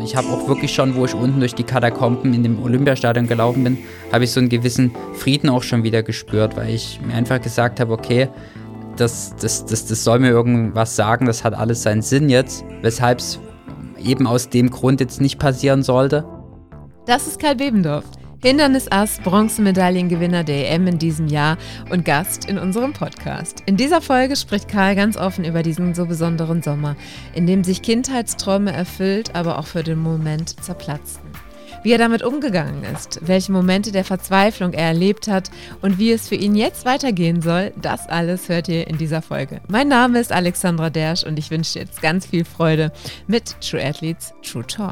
ich habe auch wirklich schon, wo ich unten durch die Katakomben in dem Olympiastadion gelaufen bin, habe ich so einen gewissen Frieden auch schon wieder gespürt, weil ich mir einfach gesagt habe, okay, das soll mir irgendwas sagen, das hat alles seinen Sinn jetzt, weshalb es eben aus dem Grund jetzt nicht passieren sollte. Das ist Karl Bebendorf, Hindernisass, Bronzemedaillengewinner der EM in diesem Jahr und Gast in unserem Podcast. In dieser Folge spricht Karl ganz offen über diesen so besonderen Sommer, in dem sich Kindheitsträume erfüllt, aber auch für den Moment zerplatzten. Wie er damit umgegangen ist, welche Momente der Verzweiflung er erlebt hat und wie es für ihn jetzt weitergehen soll, das alles hört ihr in dieser Folge. Mein Name ist Alexandra Dersch und ich wünsche dir jetzt ganz viel Freude mit True Athletes True Talk.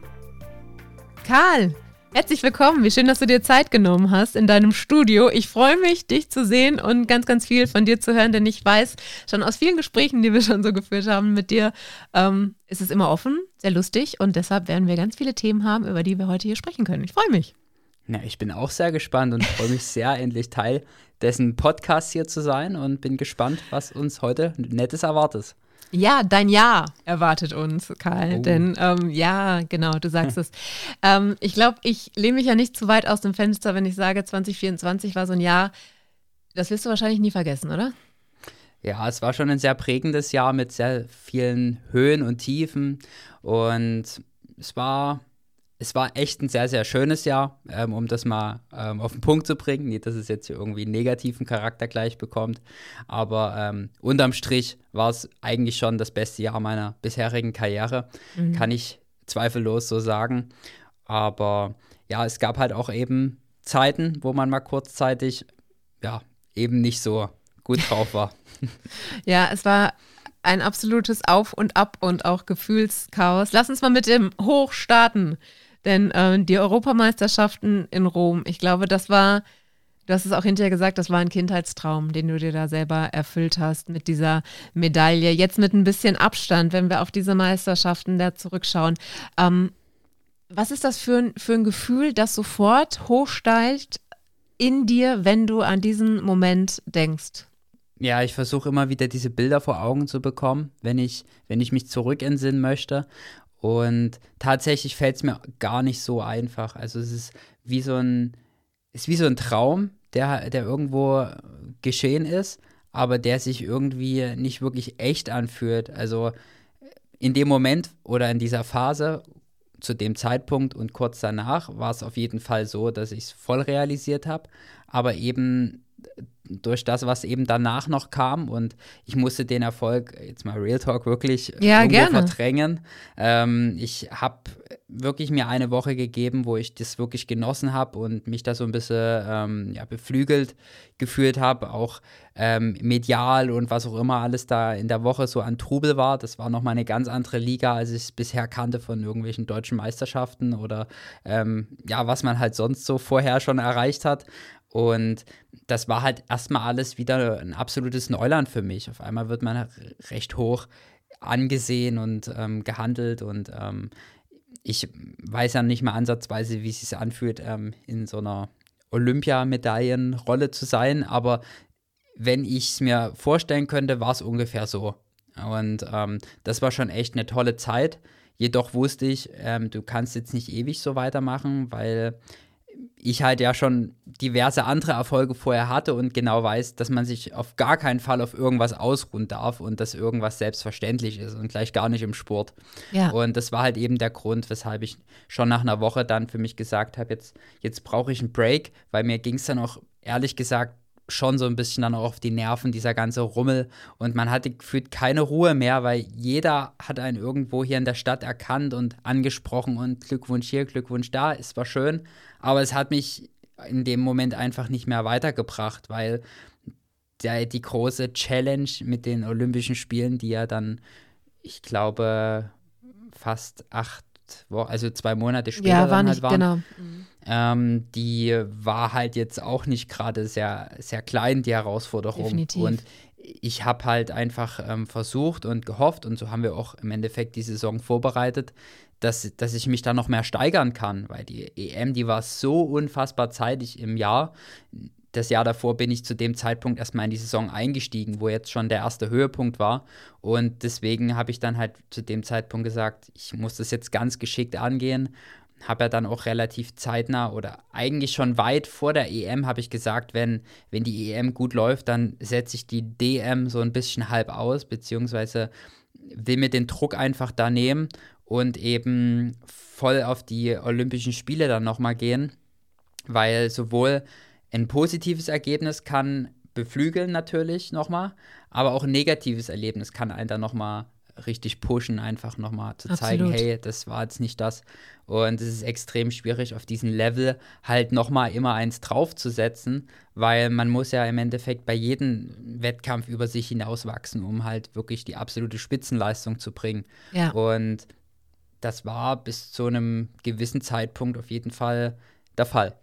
Karl, herzlich willkommen. Wie schön, dass du dir Zeit genommen hast in deinem Studio. Ich freue mich, dich zu sehen und ganz, ganz viel von dir zu hören, denn ich weiß schon aus vielen Gesprächen, die wir schon so geführt haben mit dir, ist es immer offen, sehr lustig und deshalb werden wir ganz viele Themen haben, über die wir heute hier sprechen können. Ich freue mich. Ja, ich bin auch sehr gespannt und freue mich sehr, endlich Teil dessen Podcast hier zu sein und bin gespannt, was uns heute Nettes erwartet. Ja, dein Jahr erwartet uns, Karl, denn ja, genau, du sagst es. Ich glaube, ich lehne mich ja nicht zu weit aus dem Fenster, wenn ich sage, 2024 war so ein Jahr, das wirst du wahrscheinlich nie vergessen, oder? Ja, es war schon ein sehr prägendes Jahr mit sehr vielen Höhen und Tiefen und es war echt ein sehr, sehr schönes Jahr, um das mal auf den Punkt zu bringen. Nicht, dass es jetzt hier irgendwie einen negativen Charakter gleich bekommt, aber unterm Strich war es eigentlich schon das beste Jahr meiner bisherigen Karriere, kann ich zweifellos so sagen. Aber ja, es gab halt auch eben Zeiten, wo man mal kurzzeitig ja eben nicht so gut drauf war. Ja, es war ein absolutes Auf und Ab und auch Gefühlschaos. Lass uns mal mit dem Hoch starten. Denn die Europameisterschaften in Rom, ich glaube, du hast es auch hinterher gesagt, das war ein Kindheitstraum, den du dir da selber erfüllt hast mit dieser Medaille. Jetzt mit ein bisschen Abstand, wenn wir auf diese Meisterschaften da zurückschauen. Was ist das für ein Gefühl, das sofort hochsteigt in dir, wenn du an diesen Moment denkst? Ja, ich versuche immer wieder diese Bilder vor Augen zu bekommen, wenn ich mich zurückentsinnen möchte. Und tatsächlich fällt es mir gar nicht so einfach. Also es ist wie so ein Traum, der irgendwo geschehen ist, aber der sich irgendwie nicht wirklich echt anfühlt. Also in dem Moment oder in dieser Phase, zu dem Zeitpunkt und kurz danach, war es auf jeden Fall so, dass ich es voll realisiert habe, aber eben durch das, was eben danach noch kam und ich musste den Erfolg, jetzt mal Real Talk, wirklich verdrängen. Ich habe wirklich mir eine Woche gegeben, wo ich das wirklich genossen habe und mich da so ein bisschen beflügelt gefühlt habe, auch medial und was auch immer alles da in der Woche so an Trubel war. Das war nochmal eine ganz andere Liga, als ich es bisher kannte von irgendwelchen deutschen Meisterschaften oder was man halt sonst so vorher schon erreicht hat. Und das war halt erstmal alles wieder ein absolutes Neuland für mich. Auf einmal wird man recht hoch angesehen und gehandelt und ich weiß ja nicht mal ansatzweise, wie es sich anfühlt, in so einer Olympiamedaillenrolle zu sein, aber wenn ich es mir vorstellen könnte, war es ungefähr so. Und das war schon echt eine tolle Zeit. Jedoch wusste ich, du kannst jetzt nicht ewig so weitermachen, weil ich halt ja schon diverse andere Erfolge vorher hatte und genau weiß, dass man sich auf gar keinen Fall auf irgendwas ausruhen darf und dass irgendwas selbstverständlich ist und gleich gar nicht im Sport. Ja. Und das war halt eben der Grund, weshalb ich schon nach einer Woche dann für mich gesagt habe, jetzt brauche ich einen Break, weil mir ging es dann auch ehrlich gesagt schon so ein bisschen dann auch auf die Nerven, dieser ganze Rummel und man hatte gefühlt keine Ruhe mehr, weil jeder hat einen irgendwo hier in der Stadt erkannt und angesprochen und Glückwunsch hier, Glückwunsch da, es war schön, aber es hat mich in dem Moment einfach nicht mehr weitergebracht, weil die große Challenge mit den Olympischen Spielen, die ja dann, ich glaube, fast 8 Wochen, also 2 Monate später waren, genau. Die war halt jetzt auch nicht gerade sehr, sehr klein, die Herausforderung. Definitiv. Und ich habe halt einfach versucht und gehofft, und so haben wir auch im Endeffekt die Saison vorbereitet, dass ich mich da noch mehr steigern kann, weil die EM, die war so unfassbar zeitig im Jahr. das Jahr davor bin ich zu dem Zeitpunkt erstmal in die Saison eingestiegen, wo jetzt schon der erste Höhepunkt war. Und deswegen habe ich dann halt zu dem Zeitpunkt gesagt, ich muss das jetzt ganz geschickt angehen. Habe ja dann auch relativ zeitnah oder eigentlich schon weit vor der EM habe ich gesagt, wenn die EM gut läuft, dann setze ich die DM so ein bisschen halb aus, beziehungsweise will mir den Druck einfach da nehmen und eben voll auf die Olympischen Spiele dann nochmal gehen, weil sowohl ein positives Ergebnis kann beflügeln natürlich nochmal, aber auch ein negatives Erlebnis kann einen dann nochmal richtig pushen, einfach nochmal zu zeigen, Absolut. hey, das war jetzt nicht das. Und es ist extrem schwierig, auf diesen Level halt nochmal immer eins draufzusetzen, weil man muss ja im Endeffekt bei jedem Wettkampf über sich hinauswachsen, um halt wirklich die absolute Spitzenleistung zu bringen. Ja. Und das war bis zu einem gewissen Zeitpunkt auf jeden Fall der Fall.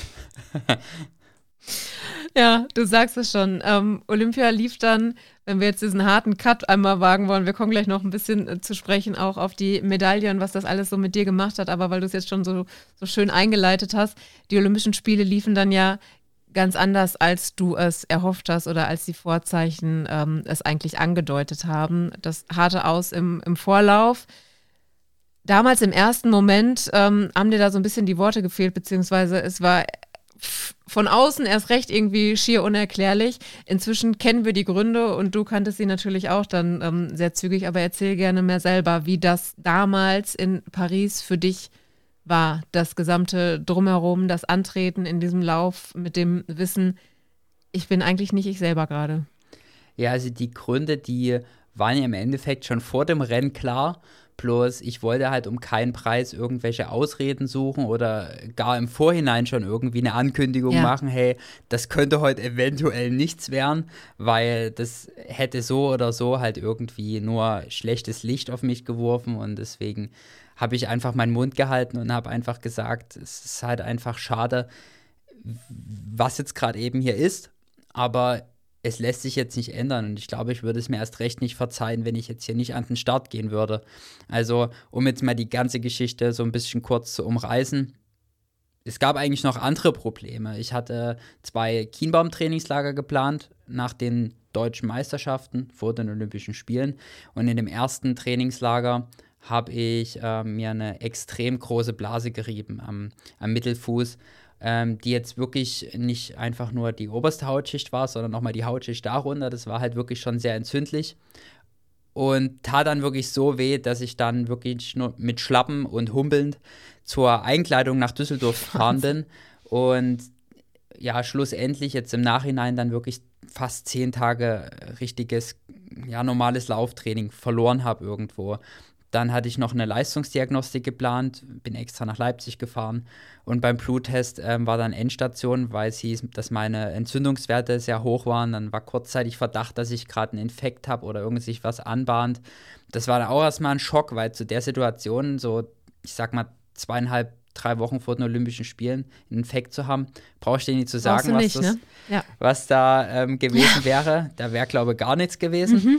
Ja, du sagst es schon. Olympia lief dann, wenn wir jetzt diesen harten Cut einmal wagen wollen, wir kommen gleich noch ein bisschen zu sprechen, auch auf die Medaille und was das alles so mit dir gemacht hat, aber weil du es jetzt schon so schön eingeleitet hast, die Olympischen Spiele liefen dann ja ganz anders, als du es erhofft hast oder als die Vorzeichen es eigentlich angedeutet haben. Das harte Aus im Vorlauf. Damals im ersten Moment haben dir da so ein bisschen die Worte gefehlt, beziehungsweise es war von außen erst recht irgendwie schier unerklärlich. Inzwischen kennen wir die Gründe und du kanntest sie natürlich auch dann sehr zügig, aber erzähl gerne mehr selber, wie das damals in Paris für dich war. Das gesamte Drumherum, das Antreten in diesem Lauf mit dem Wissen, ich bin eigentlich nicht ich selber gerade. Ja, also die Gründe, die waren ja im Endeffekt schon vor dem Rennen klar. Bloß ich wollte halt um keinen Preis irgendwelche Ausreden suchen oder gar im Vorhinein schon irgendwie eine Ankündigung machen, hey, das könnte heute eventuell nichts werden, weil das hätte so oder so halt irgendwie nur schlechtes Licht auf mich geworfen und deswegen habe ich einfach meinen Mund gehalten und habe einfach gesagt, es ist halt einfach schade, was jetzt gerade eben hier ist, aber es lässt sich jetzt nicht ändern und ich glaube, ich würde es mir erst recht nicht verzeihen, wenn ich jetzt hier nicht an den Start gehen würde. Also, um jetzt mal die ganze Geschichte so ein bisschen kurz zu umreißen. Es gab eigentlich noch andere Probleme. Ich hatte 2 Kienbaum-Trainingslager geplant nach den deutschen Meisterschaften vor den Olympischen Spielen und in dem ersten Trainingslager habe ich mir eine extrem große Blase gerieben am Mittelfuß, die jetzt wirklich nicht einfach nur die oberste Hautschicht war, sondern nochmal die Hautschicht darunter. Das war halt wirklich schon sehr entzündlich und tat dann wirklich so weh, dass ich dann wirklich nur mit Schlappen und humpelnd zur Einkleidung nach Düsseldorf gefahren bin und ja, schlussendlich jetzt im Nachhinein dann wirklich fast 10 Tage richtiges, ja, normales Lauftraining verloren habe irgendwo. Dann hatte ich noch eine Leistungsdiagnostik geplant, bin extra nach Leipzig gefahren und beim Bluttest war dann Endstation, weil es hieß, dass meine Entzündungswerte sehr hoch waren. Dann war kurzzeitig Verdacht, dass ich gerade einen Infekt habe oder irgendwie sich was anbahnt. Das war dann auch erstmal ein Schock, weil zu der Situation, so ich sag mal 2,5, 3 Wochen vor den Olympischen Spielen einen Infekt zu haben, brauche ich dir nicht zu sagen, was da gewesen wäre. Da wäre, glaube ich, gar nichts gewesen.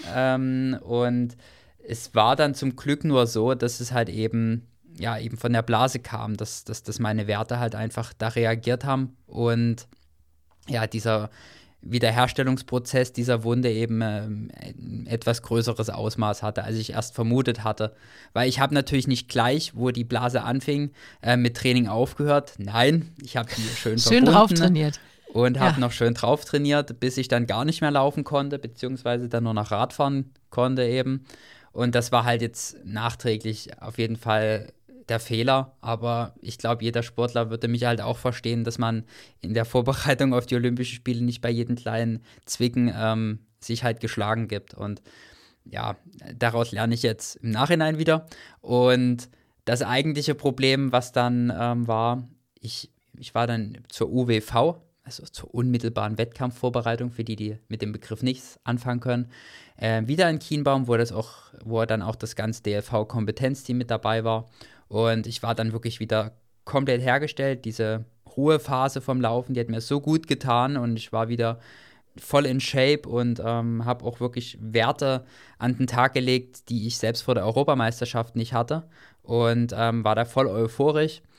Und es war dann zum Glück nur so, dass es halt eben von der Blase kam, dass meine Werte halt einfach da reagiert haben und ja, dieser Wiederherstellungsprozess dieser Wunde eben ein etwas größeres Ausmaß hatte, als ich erst vermutet hatte. Weil ich habe natürlich nicht gleich, wo die Blase anfing, mit Training aufgehört. Nein, ich habe die schön drauf trainiert. Und habe noch schön drauf trainiert, bis ich dann gar nicht mehr laufen konnte, beziehungsweise dann nur noch Radfahren konnte eben. Und das war halt jetzt nachträglich auf jeden Fall der Fehler. Aber ich glaube, jeder Sportler würde mich halt auch verstehen, dass man in der Vorbereitung auf die Olympischen Spiele nicht bei jedem kleinen Zwicken sich halt geschlagen gibt. Und ja, daraus lerne ich jetzt im Nachhinein wieder. Und das eigentliche Problem, was dann war, ich war dann zur UWV, also zur unmittelbaren Wettkampfvorbereitung, für die mit dem Begriff nichts anfangen können, wieder in Kienbaum, wo dann auch das ganze DLV-Kompetenzteam mit dabei war. Und ich war dann wirklich wieder komplett hergestellt. Diese Ruhephase vom Laufen, die hat mir so gut getan und ich war wieder voll in Shape und habe auch wirklich Werte an den Tag gelegt, die ich selbst vor der Europameisterschaft nicht hatte und war da voll euphorisch.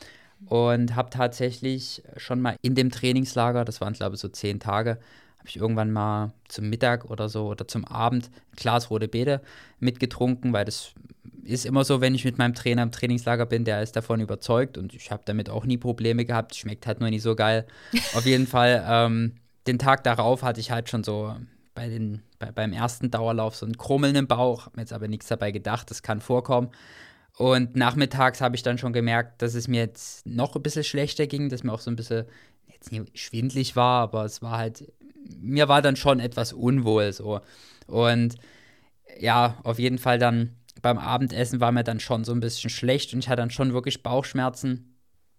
und habe tatsächlich schon mal in dem Trainingslager, das waren glaube ich so 10 Tage, habe ich irgendwann mal zum Mittag oder so oder zum Abend ein Glas rote Beete mitgetrunken, weil das ist immer so, wenn ich mit meinem Trainer im Trainingslager bin, der ist davon überzeugt und ich habe damit auch nie Probleme gehabt. Schmeckt halt nur nicht so geil. Auf jeden Fall, den Tag darauf hatte ich halt schon so beim ersten Dauerlauf so einen Krummeln im Bauch, habe mir jetzt aber nichts dabei gedacht, das kann vorkommen. Und nachmittags habe ich dann schon gemerkt, dass es mir jetzt noch ein bisschen schlechter ging, dass mir auch so ein bisschen, jetzt nicht schwindlig war, aber es war halt, mir war dann schon etwas unwohl so. Und ja, auf jeden Fall dann beim Abendessen war mir dann schon so ein bisschen schlecht und ich hatte dann schon wirklich Bauchschmerzen.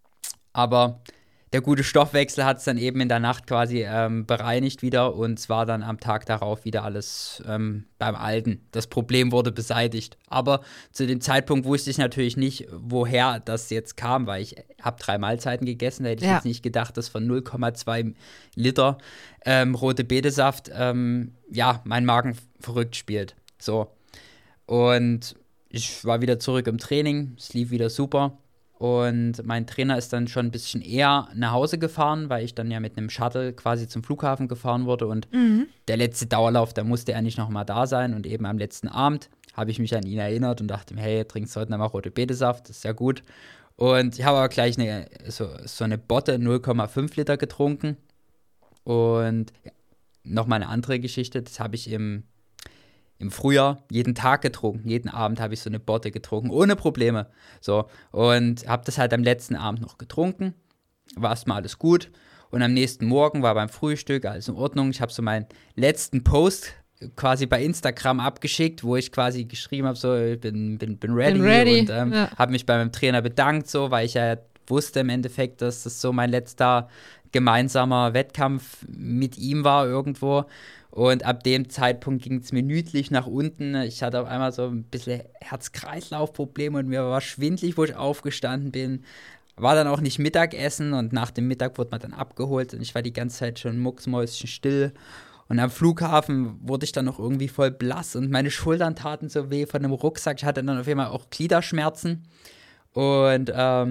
Aber der gute Stoffwechsel hat es dann eben in der Nacht quasi bereinigt wieder und es war dann am Tag darauf wieder alles beim Alten. Das Problem wurde beseitigt. Aber zu dem Zeitpunkt wusste ich natürlich nicht, woher das jetzt kam, weil ich habe 3 Mahlzeiten gegessen. Da hätte ich jetzt nicht gedacht, dass von 0,2 Liter rote Betesaft ja, mein Magen verrückt spielt. So. Und ich war wieder zurück im Training. Es lief wieder super. Und mein Trainer ist dann schon ein bisschen eher nach Hause gefahren, weil ich dann ja mit einem Shuttle quasi zum Flughafen gefahren wurde. Und der letzte Dauerlauf, da musste er nicht nochmal da sein. Und eben am letzten Abend habe ich mich an ihn erinnert und dachte mir, hey, trinkst heute nochmal rote Betesaft, das ist ja gut. Und ich habe aber gleich so eine Botte 0,5 Liter getrunken. Und ja, nochmal eine andere Geschichte, das habe ich im Frühjahr jeden Tag getrunken. Jeden Abend habe ich so eine Botte getrunken, ohne Probleme. So, und habe das halt am letzten Abend noch getrunken. War erstmal alles gut. Und am nächsten Morgen war beim Frühstück alles in Ordnung. Ich habe so meinen letzten Post quasi bei Instagram abgeschickt, wo ich quasi geschrieben habe, so, ich bin ready. Und habe mich bei meinem Trainer bedankt, so, weil ich ja wusste im Endeffekt, dass das so mein letzter gemeinsamer Wettkampf mit ihm war irgendwo. Und ab dem Zeitpunkt ging es minütlich nach unten. Ich hatte auf einmal so ein bisschen Herz-Kreislauf-Probleme und mir war schwindelig, wo ich aufgestanden bin. War dann auch nicht Mittagessen und nach dem Mittag wurde man dann abgeholt und ich war die ganze Zeit schon mucksmäuschenstill. Und am Flughafen wurde ich dann noch irgendwie voll blass und meine Schultern taten so weh von dem Rucksack. Ich hatte dann auf einmal auch Gliederschmerzen. Und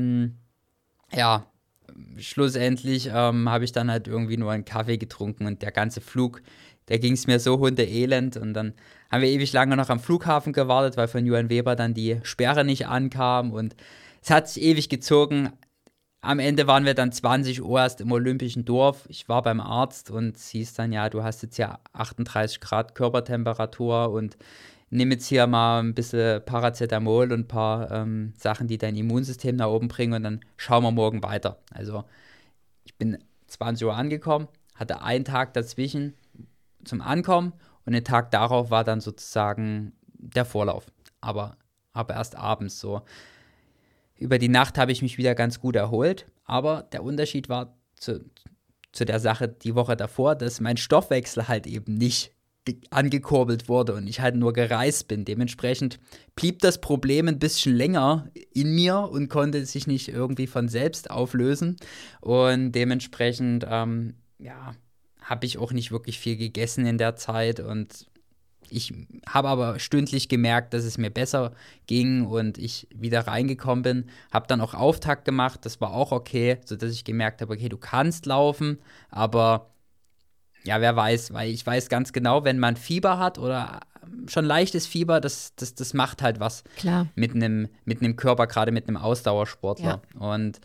ja, schlussendlich habe ich dann halt irgendwie nur einen Kaffee getrunken und der ganze Flug, da ging es mir so hundeelend und dann haben wir ewig lange noch am Flughafen gewartet, weil von Johann Weber dann die Sperre nicht ankam und es hat sich ewig gezogen. Am Ende waren wir dann 20 Uhr erst im Olympischen Dorf. Ich war beim Arzt und es hieß dann, ja, du hast jetzt ja 38 Grad Körpertemperatur und nimm jetzt hier mal ein bisschen Paracetamol und ein paar Sachen, die dein Immunsystem nach oben bringen und dann schauen wir morgen weiter. Also ich bin 20 Uhr angekommen, hatte einen Tag dazwischen zum Ankommen und den Tag darauf war dann sozusagen der Vorlauf. Aber erst abends so. Über die Nacht habe ich mich wieder ganz gut erholt, aber der Unterschied war zu der Sache die Woche davor, dass mein Stoffwechsel halt eben nicht angekurbelt wurde und ich halt nur gereist bin. Dementsprechend blieb das Problem ein bisschen länger in mir und konnte sich nicht irgendwie von selbst auflösen. Und dementsprechend, ja, habe ich auch nicht wirklich viel gegessen in der Zeit und ich habe aber stündlich gemerkt, dass es mir besser ging und ich wieder reingekommen bin. Habe dann auch Auftakt gemacht, das war auch okay, sodass ich gemerkt habe, okay, du kannst laufen, aber ja, wer weiß, weil ich weiß ganz genau, wenn man Fieber hat oder schon leichtes Fieber, das macht halt was Klar. mit einem Körper, gerade mit einem Ausdauersportler. Ja. Und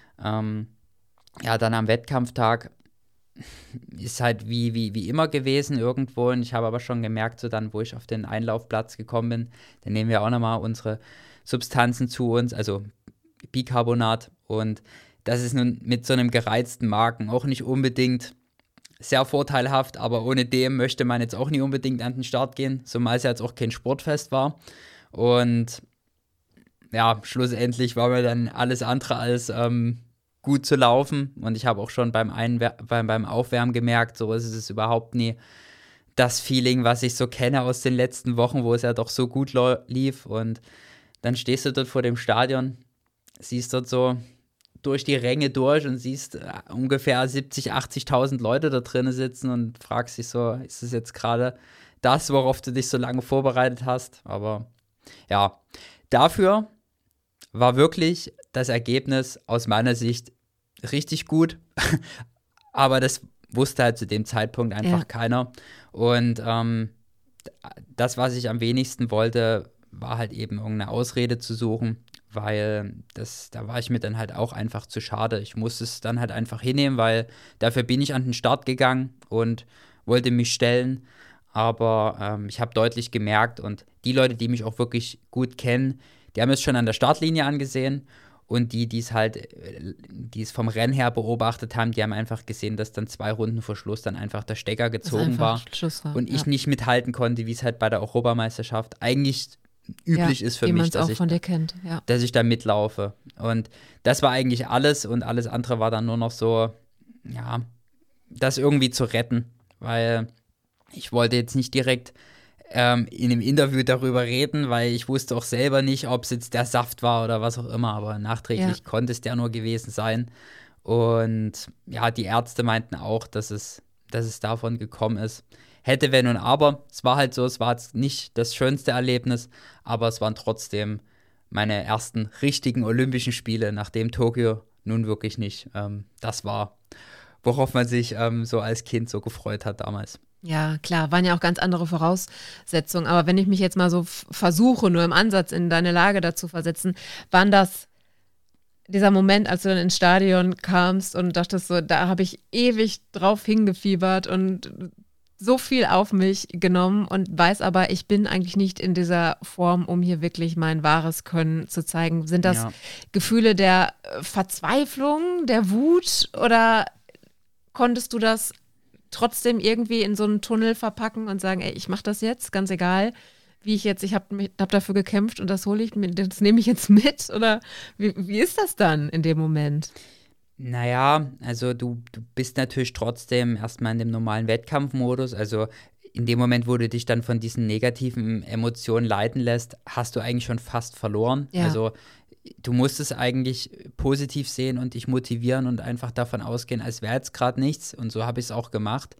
ja, dann am Wettkampftag ist halt wie immer gewesen irgendwo und ich habe aber schon gemerkt, so dann, wo ich auf den Einlaufplatz gekommen bin, dann nehmen wir auch nochmal unsere Substanzen zu uns, also Bicarbonat und das ist nun mit so einem gereizten Magen auch nicht unbedingt sehr vorteilhaft, aber ohne dem möchte man jetzt auch nie unbedingt an den Start gehen, zumal es ja jetzt auch kein Sportfest war und ja, schlussendlich war mir dann alles andere als gut zu laufen und ich habe auch schon beim Aufwärmen gemerkt, so ist es überhaupt nie das Feeling, was ich so kenne aus den letzten Wochen, wo es ja doch so gut lief und dann stehst du dort vor dem Stadion, siehst dort so durch die Ränge durch und siehst ungefähr 70.000, 80.000 Leute da drinnen sitzen und fragst dich so, ist es jetzt gerade das, worauf du dich so lange vorbereitet hast? Aber ja, dafür war wirklich das Ergebnis aus meiner Sicht richtig gut, aber das wusste halt zu dem Zeitpunkt einfach keiner. Und das, was ich am wenigsten wollte, war halt eben irgendeine Ausrede zu suchen, weil da war ich mir dann halt auch einfach zu schade. Ich musste es dann halt einfach hinnehmen, weil dafür bin ich an den Start gegangen und wollte mich stellen. Aber ich habe deutlich gemerkt, und die Leute, die mich auch wirklich gut kennen, die haben es schon an der Startlinie angesehen. Und die es vom Rennen her beobachtet haben, die haben einfach gesehen, dass dann 2 Runden vor Schluss dann einfach der Stecker gezogen war. Und ich nicht mithalten konnte, wie es halt bei der Europameisterschaft eigentlich üblich ist für mich, dass ich da mitlaufe. Und das war eigentlich alles, und alles andere war dann nur noch so, ja, das irgendwie zu retten, weil ich wollte jetzt nicht direkt in einem Interview darüber reden, weil ich wusste auch selber nicht, ob es jetzt der Saft war oder was auch immer, aber nachträglich konnte es der nur gewesen sein. Und ja, die Ärzte meinten auch, dass es davon gekommen ist. Hätte, wenn und aber. Es war halt so, es war jetzt nicht das schönste Erlebnis, aber es waren trotzdem meine ersten richtigen Olympischen Spiele, nachdem Tokio nun wirklich nicht das war, worauf man sich so als Kind so gefreut hat damals. Ja, klar, waren ja auch ganz andere Voraussetzungen. Aber wenn ich mich jetzt mal so versuche, nur im Ansatz in deine Lage dazu versetzen, waren das dieser Moment, als du dann ins Stadion kamst und dachtest so, da habe ich ewig drauf hingefiebert und so viel auf mich genommen und weiß aber, ich bin eigentlich nicht in dieser Form, um hier wirklich mein wahres Können zu zeigen. Sind das Gefühle der Verzweiflung, der Wut, oder konntest du das trotzdem irgendwie in so einen Tunnel verpacken und sagen, ey, ich mache das jetzt, ganz egal, wie ich hab dafür gekämpft und das das nehme ich jetzt mit? Oder wie ist das dann in dem Moment? Naja, also du bist natürlich trotzdem erstmal in dem normalen Wettkampfmodus. Also in dem Moment, wo du dich dann von diesen negativen Emotionen leiten lässt, hast du eigentlich schon fast verloren. Ja. Also du musst es eigentlich positiv sehen und dich motivieren und einfach davon ausgehen, als wäre jetzt gerade nichts. Und so habe ich es auch gemacht.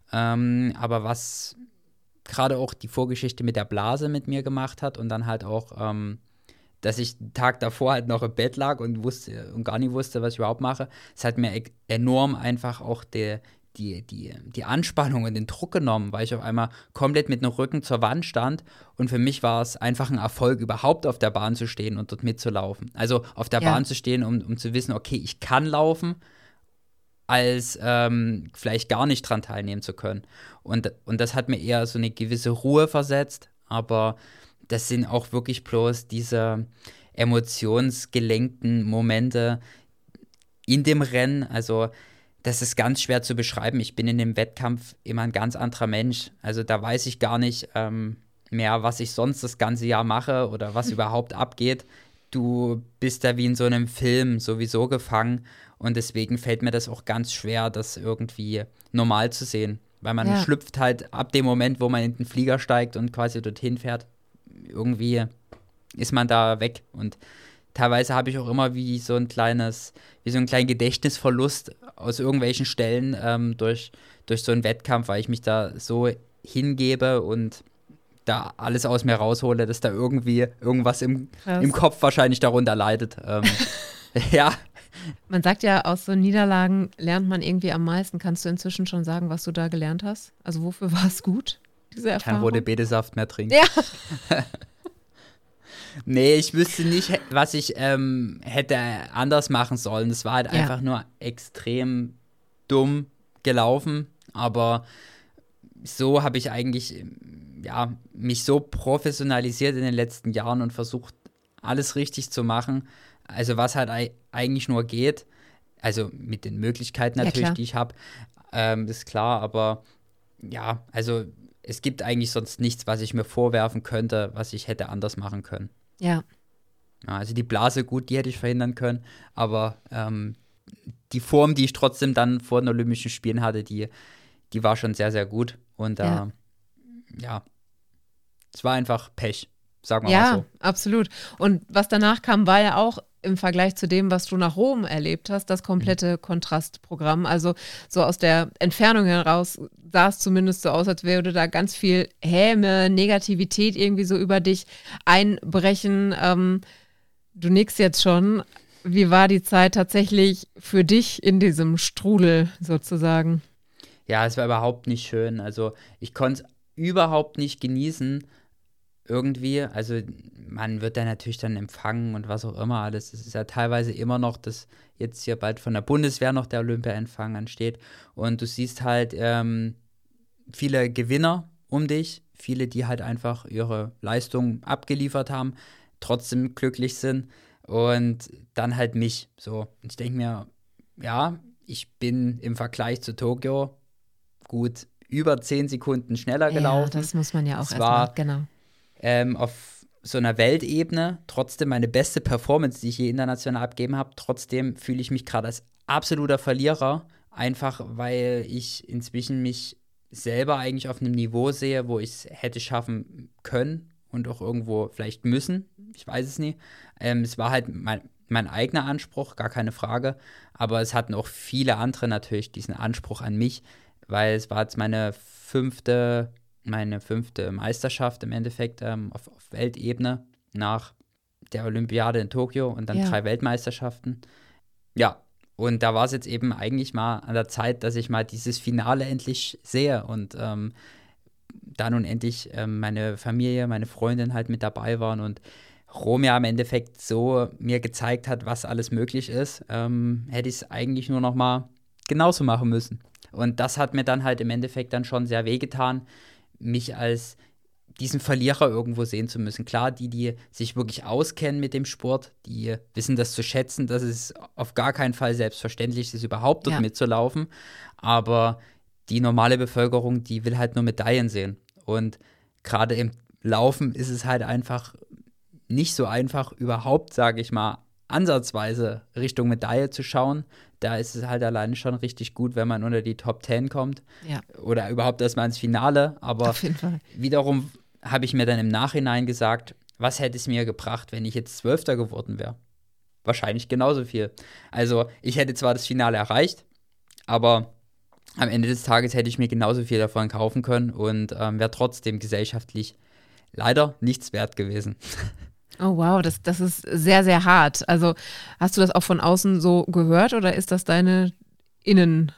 Aber was gerade auch die Vorgeschichte mit der Blase mit mir gemacht hat und dann halt auch, dass ich den Tag davor halt noch im Bett lag und gar nicht wusste, was ich überhaupt mache, es hat mir enorm einfach auch die Anspannung und den Druck genommen, weil ich auf einmal komplett mit dem Rücken zur Wand stand, und für mich war es einfach ein Erfolg, überhaupt auf der Bahn zu stehen und dort mitzulaufen. Also auf der Bahn zu stehen, um zu wissen, okay, ich kann laufen, als vielleicht gar nicht dran teilnehmen zu können. Und das hat mir eher so eine gewisse Ruhe versetzt, aber das sind auch wirklich bloß diese emotionsgelenkten Momente in dem Rennen. Also das ist ganz schwer zu beschreiben. Ich bin in dem Wettkampf immer ein ganz anderer Mensch. Also da weiß ich gar nicht mehr, was ich sonst das ganze Jahr mache oder was überhaupt abgeht. Du bist da wie in so einem Film sowieso gefangen, und deswegen fällt mir das auch ganz schwer, das irgendwie normal zu sehen. Weil man schlüpft halt ab dem Moment, wo man in den Flieger steigt und quasi dorthin fährt, irgendwie ist man da weg. Und teilweise habe ich auch immer wie so einen kleinen Gedächtnisverlust aus irgendwelchen Stellen durch so einen Wettkampf, weil ich mich da so hingebe und da alles aus mir raushole, dass da irgendwie irgendwas im Kopf wahrscheinlich darunter leidet. Ja. Man sagt ja, aus so Niederlagen lernt man irgendwie am meisten. Kannst du inzwischen schon sagen, was du da gelernt hast? Also wofür war es gut, diese Erfahrung? Kein rote Betesaft mehr trinken. Ja. Nee, ich wüsste nicht, was ich hätte anders machen sollen. Es war halt einfach nur extrem dumm gelaufen. Aber so habe ich eigentlich mich so professionalisiert in den letzten Jahren und versucht, alles richtig zu machen. Also was halt eigentlich nur geht. Also mit den Möglichkeiten natürlich, die ich habe. Das ist klar, aber ja, also es gibt eigentlich sonst nichts, was ich mir vorwerfen könnte, was ich hätte anders machen können. Ja. Also die Blase, gut, die hätte ich verhindern können, aber die Form, die ich trotzdem dann vor den Olympischen Spielen hatte, die war schon sehr, sehr gut. Und es war einfach Pech, sagen wir mal so. Ja, absolut. Und was danach kam, war ja auch im Vergleich zu dem, was du nach Rom erlebt hast, das komplette Kontrastprogramm. Also so aus der Entfernung heraus sah es zumindest so aus, als würde da ganz viel Häme, Negativität irgendwie so über dich einbrechen. Du nickst jetzt schon. Wie war die Zeit tatsächlich für dich in diesem Strudel sozusagen? Ja, es war überhaupt nicht schön. Also ich konnte es überhaupt nicht genießen irgendwie. Also man wird da natürlich dann empfangen und was auch immer alles. Es ist ja teilweise immer noch, dass jetzt hier bald von der Bundeswehr noch der Olympiaempfang ansteht. Und du siehst halt viele Gewinner um dich, viele, die halt einfach ihre Leistung abgeliefert haben, trotzdem glücklich sind und dann halt mich. So, und ich denke mir, ja, ich bin im Vergleich zu Tokio gut über 10 Sekunden schneller Ja, gelaufen. das muss man ja auch Es erstmal, war genau. auf so einer Weltebene trotzdem meine beste Performance, die ich je international abgegeben habe. Trotzdem fühle ich mich gerade als absoluter Verlierer, einfach weil ich inzwischen mich selber eigentlich auf einem Niveau sehe, wo ich es hätte schaffen können und auch irgendwo vielleicht müssen. Ich weiß es nie. Es war halt mein eigener Anspruch, gar keine Frage. Aber es hatten auch viele andere natürlich diesen Anspruch an mich, weil es war jetzt meine fünfte Meisterschaft im Endeffekt auf Weltebene nach der Olympiade in Tokio und dann Ja. 3 Weltmeisterschaften. Ja, und da war es jetzt eben eigentlich mal an der Zeit, dass ich mal dieses Finale endlich sehe und da nun endlich meine Familie, meine Freundin halt mit dabei waren und Rom ja im Endeffekt so mir gezeigt hat, was alles möglich ist, hätte ich es eigentlich nur noch mal genauso machen müssen. Und das hat mir dann halt im Endeffekt dann schon sehr wehgetan, mich als diesen Verlierer irgendwo sehen zu müssen. Klar, die sich wirklich auskennen mit dem Sport, die wissen das zu schätzen, dass es auf gar keinen Fall selbstverständlich ist, überhaupt dort Ja. mitzulaufen. Aber die normale Bevölkerung, die will halt nur Medaillen sehen. Und gerade im Laufen ist es halt einfach nicht so einfach, überhaupt, sage ich mal, ansatzweise Richtung Medaille zu schauen. Da ist es halt alleine schon richtig gut, wenn man unter die Top 10 kommt Ja, oder überhaupt erstmal ins Finale. Aber auf jeden Fall. wiederum habe ich mir dann im Nachhinein gesagt, was hätte es mir gebracht, wenn ich jetzt Zwölfter geworden wäre? Wahrscheinlich genauso viel. Also ich hätte zwar das Finale erreicht, aber am Ende des Tages hätte ich mir genauso viel davon kaufen können und wäre trotzdem gesellschaftlich leider nichts wert gewesen. Oh wow, das ist sehr, sehr hart. Also hast du das auch von außen so gehört oder ist das deine Innenansicht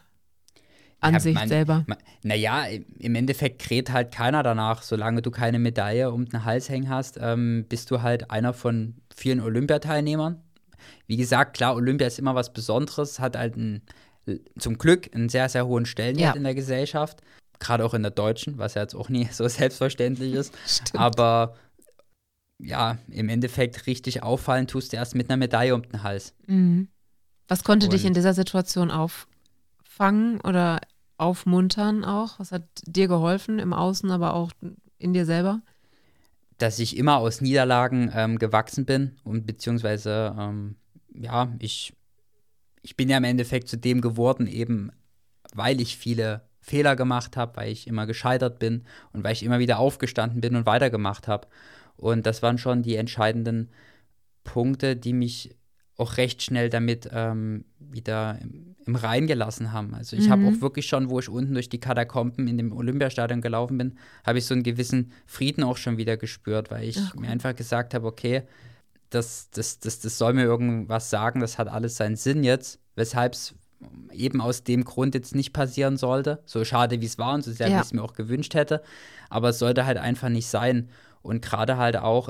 selber? Naja, im Endeffekt kräht halt keiner danach. Solange du keine Medaille um den Hals hängen hast, bist du halt einer von vielen Olympiateilnehmern. Wie gesagt, klar, Olympia ist immer was Besonderes, hat halt zum Glück einen sehr, sehr hohen Stellenwert Ja. in der Gesellschaft. Gerade auch in der deutschen, was ja jetzt auch nie so selbstverständlich ist. Stimmt. Aber ja, im Endeffekt richtig auffallen tust du erst mit einer Medaille um den Hals. Mhm. Was konnte dich Und- in dieser Situation auffangen oder aufmuntern auch? Was hat dir geholfen im Außen, aber auch in dir selber? Dass ich immer aus Niederlagen gewachsen bin und beziehungsweise, ja, ich bin ja im Endeffekt zu dem geworden, eben weil ich viele Fehler gemacht habe, weil ich immer gescheitert bin und weil ich immer wieder aufgestanden bin und weitergemacht habe. Und das waren schon die entscheidenden Punkte, die mich auch recht schnell damit wieder im Reinen gelassen haben. Also ich habe auch wirklich schon, wo ich unten durch die Katakomben in dem Olympiastadion gelaufen bin, habe ich so einen gewissen Frieden auch schon wieder gespürt, weil ich mir einfach gesagt habe, okay, das soll mir irgendwas sagen, das hat alles seinen Sinn jetzt, weshalb es eben aus dem Grund jetzt nicht passieren sollte. So schade, wie es war und so sehr, wie ich es mir auch gewünscht hätte. Aber es sollte halt einfach nicht sein. Und gerade halt auch,